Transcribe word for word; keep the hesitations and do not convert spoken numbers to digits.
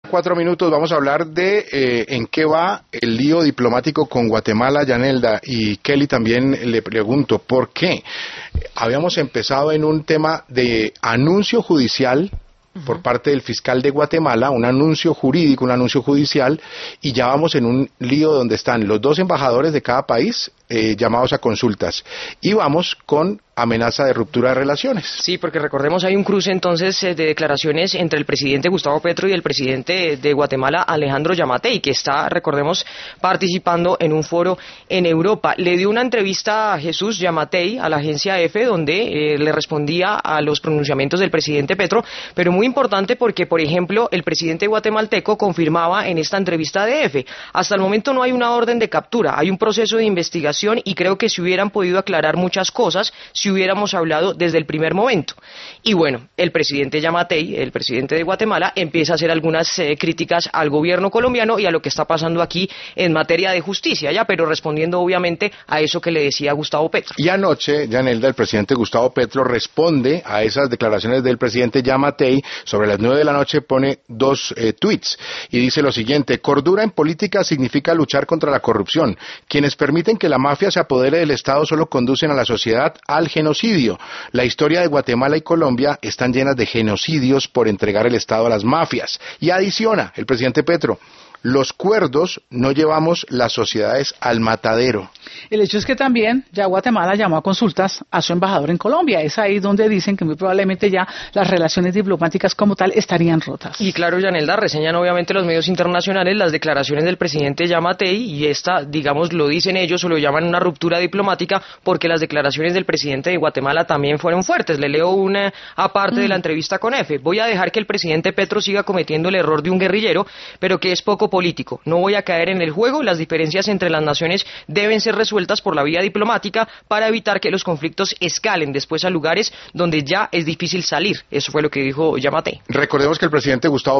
Cuatro minutos, vamos a hablar de eh, en qué va el lío diplomático con Guatemala, Yanelda, y Kelly también le pregunto, ¿por qué? Habíamos empezado en un tema de anuncio judicial por parte del fiscal de Guatemala, un anuncio jurídico, un anuncio judicial, y ya vamos en un lío donde están los dos embajadores de cada país eh, llamados a consultas, y vamos con amenaza de ruptura de relaciones. Sí, porque recordemos hay un cruce entonces de declaraciones entre el presidente Gustavo Petro y el presidente de Guatemala, Alejandro Yamatei, que está, recordemos, participando en un foro en Europa. Le dio una entrevista a Jesús Yamatei, a la agencia EFE, donde eh, le respondía a los pronunciamientos del presidente Petro, pero muy importante porque, por ejemplo, el presidente guatemalteco confirmaba en esta entrevista de EFE, hasta el momento no hay una orden de captura, hay un proceso de investigación y creo que se hubieran podido aclarar muchas cosas si hubiéramos hablado desde el primer momento. Y bueno, el presidente Yamatei, el presidente de Guatemala, empieza a hacer algunas eh, críticas al gobierno colombiano y a lo que está pasando aquí en materia de justicia, ya, pero respondiendo obviamente a eso que le decía Gustavo Petro. Y anoche, Yanelda, el presidente Gustavo Petro responde a esas declaraciones del presidente Yamatei. Sobre las nueve de la noche pone dos eh, tweets y dice lo siguiente: cordura en política significa luchar contra la corrupción. Quienes permiten que la mafia se apodere del Estado solo conducen a la sociedad al genocidio. La historia de Guatemala y Colombia están llenas de genocidios por entregar el Estado a las mafias. Y adiciona el presidente Petro: los cuerdos no llevamos las sociedades al matadero. El hecho es que también ya Guatemala llamó a consultas a su embajador en Colombia. Es ahí donde dicen que muy probablemente ya las relaciones diplomáticas como tal estarían rotas. Y claro, Yanelda, reseñan obviamente los medios internacionales las declaraciones del presidente Yamatei, y esta, digamos, lo dicen ellos o lo llaman una ruptura diplomática porque las declaraciones del presidente de Guatemala también fueron fuertes. Le leo una aparte mm. de la entrevista con EFE. Voy a dejar que el presidente Petro siga cometiendo el error de un guerrillero, pero que es poco político. No voy a caer en el juego. Las diferencias entre las naciones deben ser resueltas por la vía diplomática para evitar que los conflictos escalen después a lugares donde ya es difícil salir. Eso fue lo que dijo Yamatei. Recordemos que el presidente Gustavo